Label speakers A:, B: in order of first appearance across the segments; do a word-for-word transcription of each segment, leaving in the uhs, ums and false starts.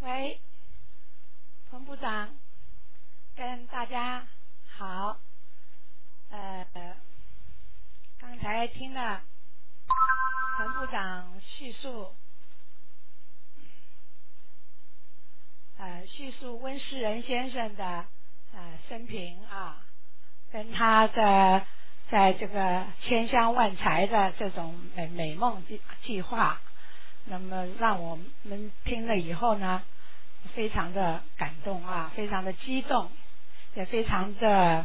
A: 喂，彭部长，跟大家好。呃，刚才听了彭部长叙述，呃，叙述温世仁先生的呃生平啊，跟他的在这个千乡万才的这种美美梦计计划，那么让我们听了以后呢，非常的感动啊，非常的激动，也非常的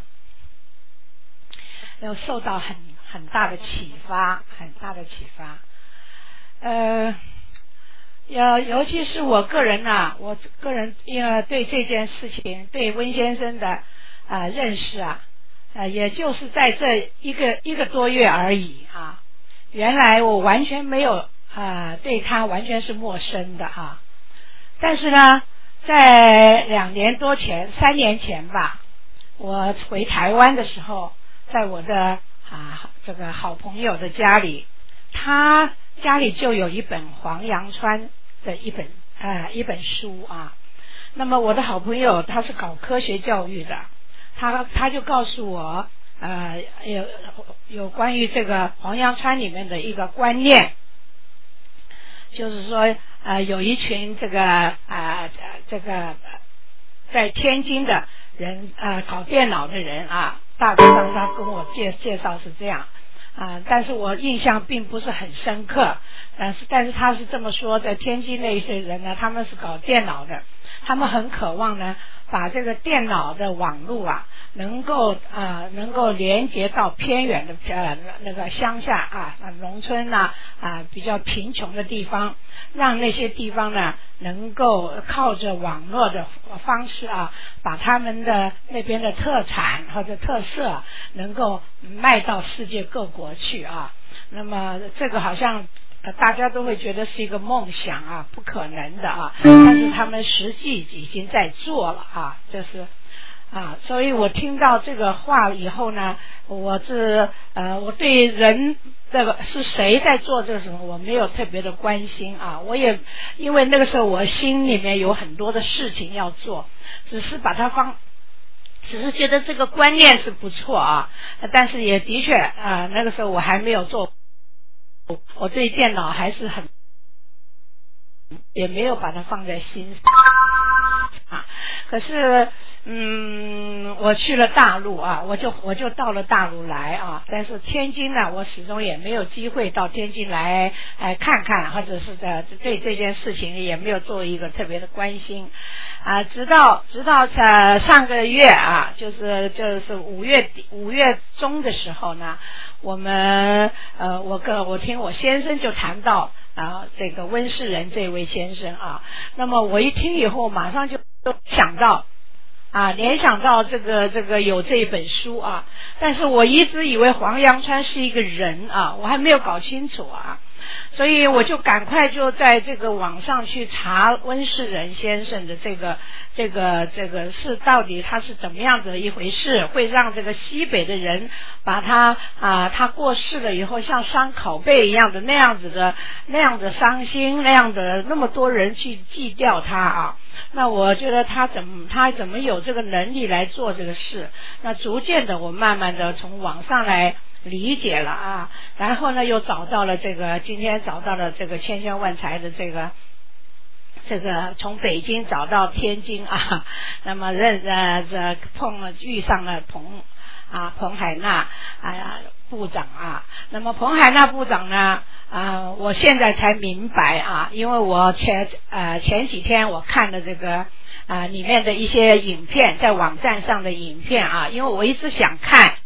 A: 有受到很很大的启发，很大的启发。呃，尤尤其是我个人啊，我个人因为对这件事情，对温先生的啊、呃、认识啊，呃，也就是在这一个一个多月而已啊。原来我完全没有啊、呃、对他完全是陌生的啊。但是呢，在两年多前，三年前吧，我回台湾的时候，在我的啊这个好朋友的家里，他家里就有一本黄阳川的一本啊一本书啊。那么我的好朋友他是搞科学教育的，他他就告诉我，呃有有关于这个黄阳川里面的一个观念。就是说，呃，有一群这个啊、呃，这个在天津的人啊、呃，搞电脑的人啊，大致上他跟我介介绍是这样啊、呃，但是我印象并不是很深刻，但是但是他是这么说，在天津那些人呢，他们是搞电脑的，他们很渴望呢，把这个电脑的网络啊，能够啊、呃、能够连接到偏远的呃那个乡下啊、农村呐 啊, 啊比较贫穷的地方，让那些地方呢能够靠着网络的方式啊，把他们的那边的特产或者特色能够卖到世界各国去啊。那么这个好像大家都会觉得是一个梦想啊，不可能的啊，但是他们实际已经在做了啊，这是啊，所以我听到这个话以后呢，我是呃，我对人这个是谁在做这个什么，我没有特别的关心啊，我也因为那个时候我心里面有很多的事情要做，只是把它放。只是觉得这个观念是不错啊，但是也的确啊，那个时候我还没有做，我对电脑还是很，也没有把它放在心上啊。可是，嗯，我去了大陆啊，我就我就到了大陆来啊。但是天津呢，我始终也没有机会到天津来来看看，或者是在对这件事情也没有做一个特别的关心。啊，直到直到呃上个月啊，就是就是五月底五月中的时候呢，我们呃我跟我听我先生就谈到啊这个温世仁这位先生啊，那么我一听以后马上就想到啊联想到这个这个有这一本书啊，但是我一直以为黄阳川是一个人啊，我还没有搞清楚啊。所以我就赶快就在这个网上去查温世仁先生的这个这个这个是到底他是怎么样的一回事，会让这个西北的人把他啊他过世了以后像伤拷贝一样的那样子的那样的伤心，那样的那么多人去祭吊他啊。那我觉得他怎么他怎么有这个能力来做这个事？那逐渐的我慢慢的从网上来理解了啊，然后呢又找到了这个今天找到了这个千乡万才的这个这个从北京找到天津啊，那么认呃这碰了遇上了彭啊彭海纳啊部长啊，那么彭海纳部长呢啊我现在才明白啊，因为我前呃前几天我看了这个啊里面的一些影片，在网站上的影片啊，因为我一直想看。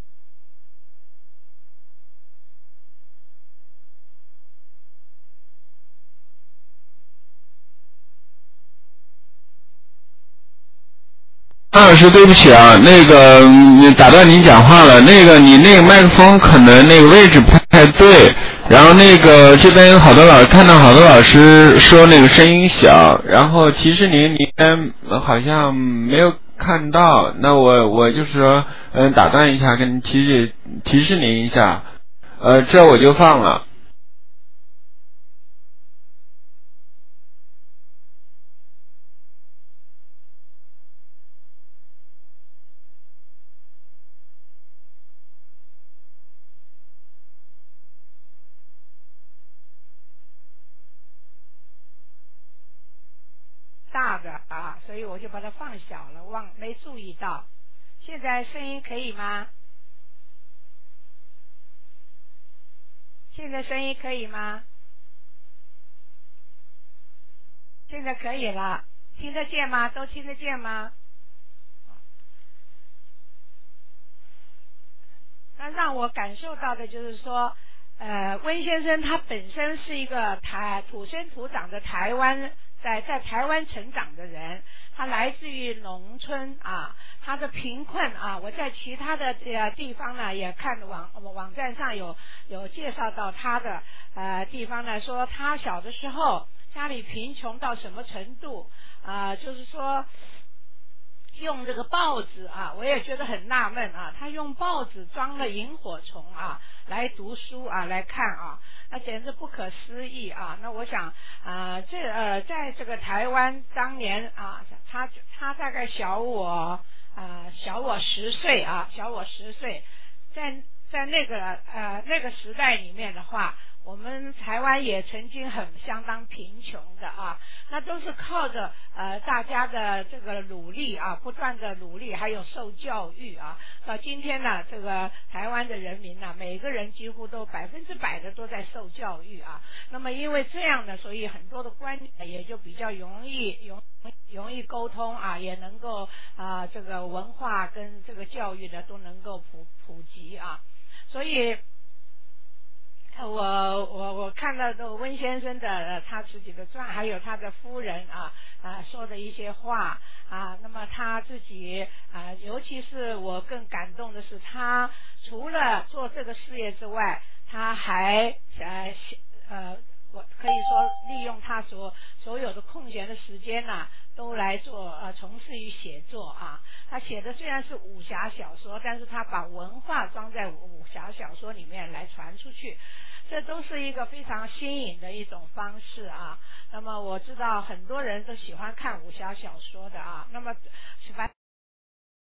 B: 张老师，对不起啊，那个打断您讲话了。那个你那个麦克风可能那个位置不太对，然后那个这边有好多老看到好多老师说那个声音小，然后提示您您好像没有看到，那我我就是说嗯打断一下，跟提示提示您一下，呃这我就放了。
A: 大的啊，所以我就把它放小了，忘没注意到。现在声音可以吗？现在声音可以吗？现在可以了，听得见吗？都听得见吗？那让我感受到的就是说，呃，温先生他本身是一个台土生土长的台湾，在在台湾成长的人，他来自于农村啊，他的贫困啊，我在其他的呃地方呢也看网网站上有有介绍到他的呃地方呢，说他小的时候家里贫穷到什么程度啊、呃，就是说。用这个报纸啊，我也觉得很纳闷啊，他用报纸装了萤火虫啊来读书啊来看啊，那简直不可思议啊！那我想啊、呃，这呃，在这个台湾当年啊，他他大概小我啊、呃、小我十岁啊，小我十岁，在在那个呃那个时代里面的话。我们台湾也曾经很相当贫穷的啊，那都是靠着呃大家的这个努力啊，不断的努力，还有受教育啊，到今天呢，这个台湾的人民呢，每个人几乎都百分之百的都在受教育啊。那么因为这样呢，所以很多的观念也就比较容易容容易沟通啊，也能够啊这个文化跟这个教育呢都能够普普及啊，所以。我我我看到这个温先生的、呃、他自己的传，还有他的夫人啊啊说的一些话啊，那么他自己啊，尤其是我更感动的是，他除了做这个事业之外，他还呃呃，我可以说利用他所所有的空闲的时间呐、啊，都来做呃从事于写作啊。他写的虽然是武侠小说，但是他把文化装在武侠小说里面来传出去。这都是一个非常新颖的一种方式啊。那么我知道很多人都喜欢看武侠小说的啊。那么凡